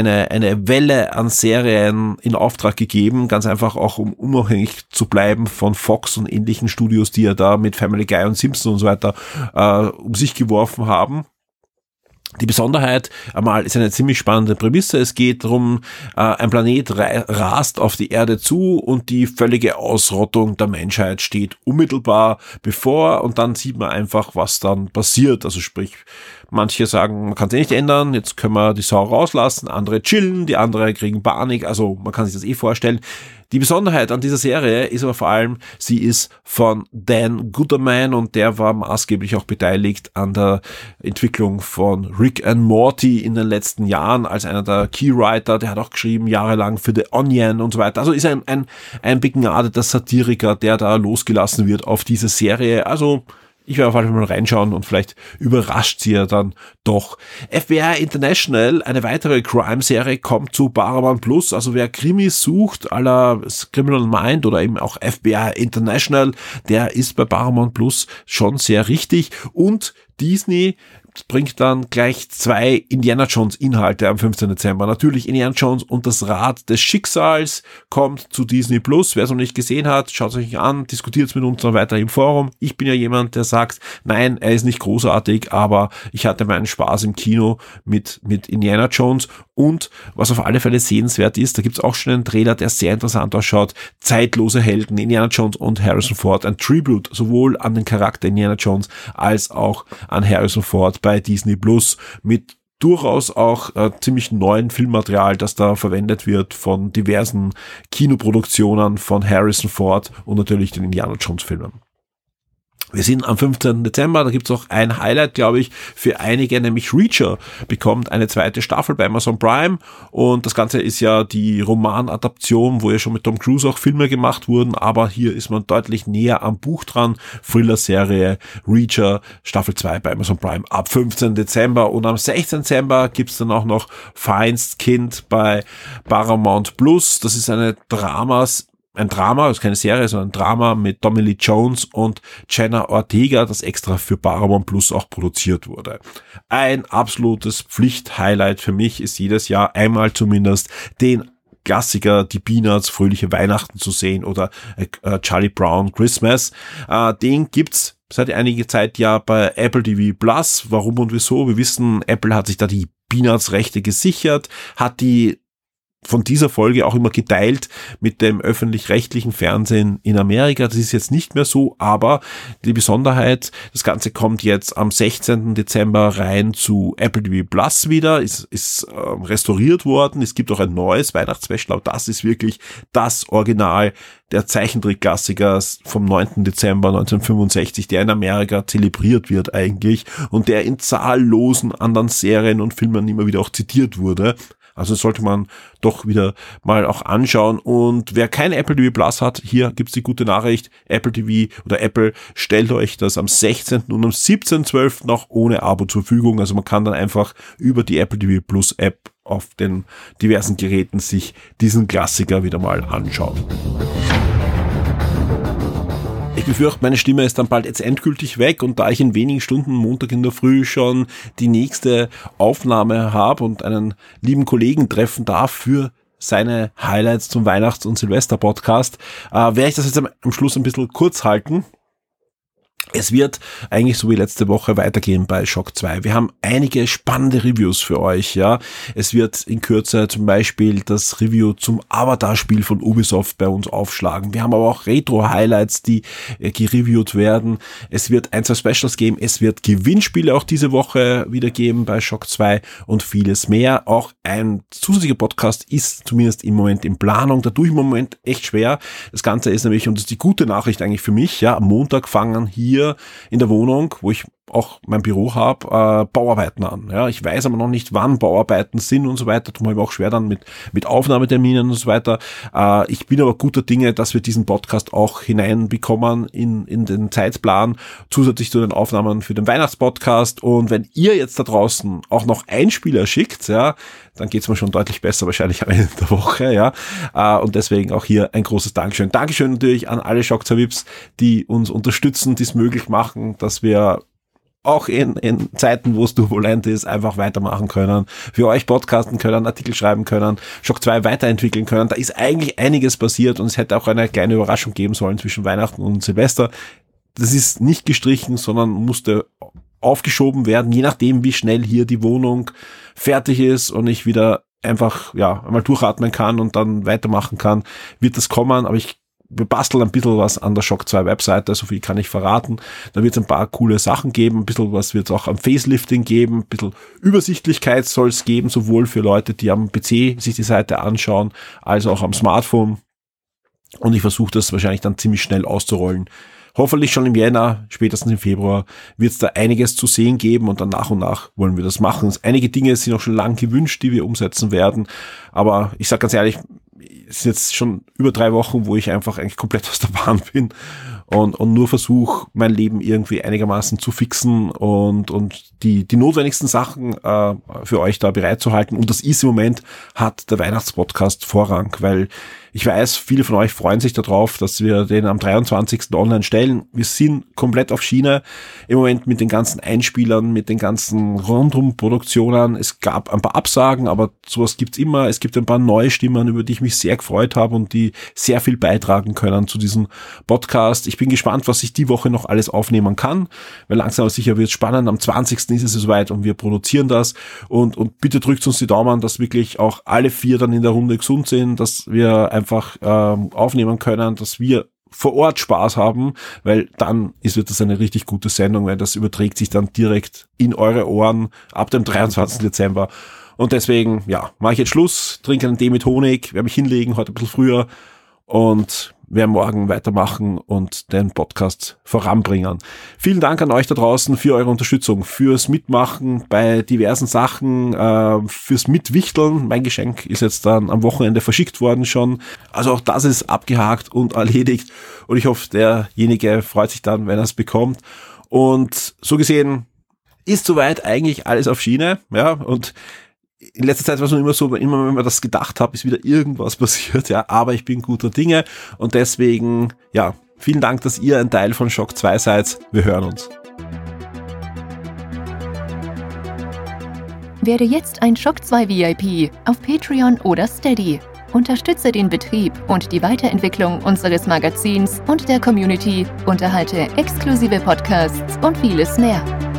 Welle an Serien in Auftrag gegeben, ganz einfach auch, um unabhängig zu bleiben von Fox und ähnlichen Studios, die ja da mit Family Guy und Simpson und so weiter um sich geworfen haben. Die Besonderheit einmal ist eine ziemlich spannende Prämisse. Es geht darum, ein Planet rast auf die Erde zu und die völlige Ausrottung der Menschheit steht unmittelbar bevor und dann sieht man einfach, was dann passiert. Also sprich, manche sagen, man kann es nicht ändern, jetzt können wir die Sau rauslassen, andere chillen, die anderen kriegen Panik, also man kann sich das vorstellen. Die Besonderheit an dieser Serie ist aber vor allem, sie ist von Dan Guterman und der war maßgeblich auch beteiligt an der Entwicklung von Rick and Morty in den letzten Jahren als einer der Keywriter. Der hat auch geschrieben jahrelang für The Onion und so weiter. Also ist ein begnadeter Satiriker, der da losgelassen wird auf diese Serie. Also ich werde auf jeden Fall mal reinschauen und vielleicht überrascht sie ja dann doch. FBI International, eine weitere Crime-Serie, kommt zu Paramount Plus. Also wer Krimis sucht, à la Criminal Mind oder eben auch FBI International, der ist bei Paramount Plus schon sehr richtig. Und Disney bringt dann gleich 2 Indiana Jones Inhalte am 15. Dezember. Natürlich Indiana Jones und das Rad des Schicksals kommt zu Disney Plus. Wer es noch nicht gesehen hat, schaut es euch an, diskutiert es mit uns noch weiter im Forum. Ich bin ja jemand, der sagt, nein, er ist nicht großartig, aber ich hatte meinen Spaß im Kino mit Indiana Jones. Und was auf alle Fälle sehenswert ist, da gibt es auch schon einen Trailer, der sehr interessant ausschaut. Zeitlose Helden, Indiana Jones und Harrison Ford. Ein Tribute sowohl an den Charakter Indiana Jones als auch an Harrison Ford bei Disney Plus mit durchaus auch ziemlich neuen Filmmaterial, das da verwendet wird von diversen Kinoproduktionen von Harrison Ford und natürlich den Indiana Jones Filmen. Wir sind am 15. Dezember, da gibt's auch ein Highlight, glaube ich, für einige, nämlich Reacher bekommt eine zweite Staffel bei Amazon Prime und das Ganze ist ja die Romanadaption, wo ja schon mit Tom Cruise auch Filme gemacht wurden, aber hier ist man deutlich näher am Buch dran. Thriller-Serie Reacher, Staffel 2 bei Amazon Prime ab 15. Dezember und am 16. Dezember gibt's dann auch noch Feinst Kind bei Paramount Plus. Das ist ein Drama, das ist keine Serie, sondern ein Drama mit Tommy Lee Jones und Jenna Ortega, das extra für Paramount Plus auch produziert wurde. Ein absolutes Pflicht-Highlight für mich ist jedes Jahr einmal zumindest den Klassiker, die Peanuts, Fröhliche Weihnachten zu sehen oder Charlie Brown Christmas. Den gibt's seit einiger Zeit ja bei Apple TV Plus. Warum und wieso? Wir wissen, Apple hat sich da die Peanuts-Rechte gesichert, hat die von dieser Folge auch immer geteilt mit dem öffentlich-rechtlichen Fernsehen in Amerika. Das ist jetzt nicht mehr so, aber die Besonderheit, das Ganze kommt jetzt am 16. Dezember rein zu Apple TV Plus wieder, ist restauriert worden. Es gibt auch ein neues Weihnachtsspecial, aber das ist wirklich das Original der Zeichentrick-Klassiker vom 9. Dezember 1965, der in Amerika zelebriert wird eigentlich und der in zahllosen anderen Serien und Filmen immer wieder auch zitiert wurde. Also sollte man doch wieder mal auch anschauen. Und wer kein Apple TV Plus hat, hier gibt's die gute Nachricht. Apple TV oder Apple stellt euch das am 16. und am 17.12. noch ohne Abo zur Verfügung. Also man kann dann einfach über die Apple TV Plus App auf den diversen Geräten sich diesen Klassiker wieder mal anschauen. Ich befürchte, meine Stimme ist dann bald jetzt endgültig weg, und da ich in wenigen Stunden Montag in der Früh schon die nächste Aufnahme habe und einen lieben Kollegen treffen darf für seine Highlights zum Weihnachts- und Silvester-Podcast, werde ich das jetzt am Schluss ein bisschen kurz halten. Es wird eigentlich so wie letzte Woche weitergehen bei Shock 2. Wir haben einige spannende Reviews für euch, ja. Es wird in Kürze zum Beispiel das Review zum Avatar-Spiel von Ubisoft bei uns aufschlagen. Wir haben aber auch Retro-Highlights, die gereviewt werden. Es wird ein, zwei Specials geben. Es wird Gewinnspiele auch diese Woche wieder geben bei Shock 2 und vieles mehr. Auch ein zusätzlicher Podcast ist zumindest im Moment in Planung. Da tue ich im Moment echt schwer. Das Ganze ist nämlich, und das ist die gute Nachricht eigentlich für mich, ja, am Montag fangen hier in der Wohnung, wo ich auch mein Büro habe, Bauarbeiten an. Ja, ich weiß aber noch nicht, wann Bauarbeiten sind und so weiter. Darum habe ich auch schwer dann mit Aufnahmeterminen und so weiter. Ich bin aber guter Dinge, dass wir diesen Podcast auch hineinbekommen in den Zeitplan, zusätzlich zu den Aufnahmen für den Weihnachtspodcast. Und wenn ihr jetzt da draußen auch noch Einspieler schickt, ja, dann geht's mir schon deutlich besser wahrscheinlich am Ende der Woche, ja. Und deswegen auch hier ein großes Dankeschön. Dankeschön natürlich an alle Shock 2 VIPs, die uns unterstützen, die es möglich machen, dass wir auch in Zeiten, wo es turbulent ist, einfach weitermachen können, für euch podcasten können, Artikel schreiben können, Shock 2 weiterentwickeln können. Da ist eigentlich einiges passiert, und es hätte auch eine kleine Überraschung geben sollen zwischen Weihnachten und Silvester. Das ist nicht gestrichen, sondern musste aufgeschoben werden, je nachdem, wie schnell hier die Wohnung fertig ist und ich wieder einfach, ja, einmal durchatmen kann und dann weitermachen kann, wird das kommen. Aber wir basteln ein bisschen was an der Shock 2 Webseite, so viel kann ich verraten. Da wird es ein paar coole Sachen geben, ein bisschen was wird es auch am Facelifting geben, ein bisschen Übersichtlichkeit soll es geben, sowohl für Leute, die am PC sich die Seite anschauen, als auch am Smartphone. Und ich versuche das wahrscheinlich dann ziemlich schnell auszurollen. Hoffentlich schon im Jänner, spätestens im Februar, wird es da einiges zu sehen geben, und dann nach und nach wollen wir das machen. Einige Dinge sind auch schon lang gewünscht, die wir umsetzen werden, aber ich sage ganz ehrlich, es ist jetzt schon über 3 Wochen, wo ich einfach eigentlich komplett aus der Bahn bin und nur versuche, mein Leben irgendwie einigermaßen zu fixen und die notwendigsten Sachen für euch da bereitzuhalten. Und das ist im Moment, hat der Weihnachtspodcast Vorrang, weil ich weiß, viele von euch freuen sich darauf, dass wir den am 23. online stellen. Wir sind komplett auf Schiene im Moment mit den ganzen Einspielern, mit den ganzen Rundum-Produktionen. Es gab ein paar Absagen, aber sowas gibt's immer. Es gibt ein paar neue Stimmen, über die ich mich sehr gefreut habe und die sehr viel beitragen können zu diesem Podcast. Ich bin gespannt, was ich die Woche noch alles aufnehmen kann, weil langsam aber sicher wird es spannend. Am 20. ist es soweit und wir produzieren das. Und bitte drückt uns die Daumen, dass wirklich auch alle 4 dann in der Runde gesund sind, dass wir einfach aufnehmen können, dass wir vor Ort Spaß haben, weil dann wird das eine richtig gute Sendung, weil das überträgt sich dann direkt in eure Ohren ab dem 23. Dezember. Und deswegen, ja, mache ich jetzt Schluss, trinke einen Tee mit Honig, werde mich hinlegen, heute ein bisschen früher, und werde morgen weitermachen und den Podcast voranbringen. Vielen Dank an euch da draußen für eure Unterstützung, fürs Mitmachen bei diversen Sachen, fürs Mitwichteln. Mein Geschenk ist jetzt dann am Wochenende verschickt worden schon. Also auch das ist abgehakt und erledigt. Und ich hoffe, derjenige freut sich dann, wenn er es bekommt. Und so gesehen ist soweit eigentlich alles auf Schiene. Ja, und in letzter Zeit war es immer so, immer wenn man das gedacht hat, ist wieder irgendwas passiert, ja, aber ich bin guter Dinge und deswegen, ja, vielen Dank, dass ihr ein Teil von Shock 2 seid. Wir hören uns. Werde jetzt ein Shock 2 VIP auf Patreon oder Steady. Unterstütze den Betrieb und die Weiterentwicklung unseres Magazins und der Community, unterhalte exklusive Podcasts und vieles mehr.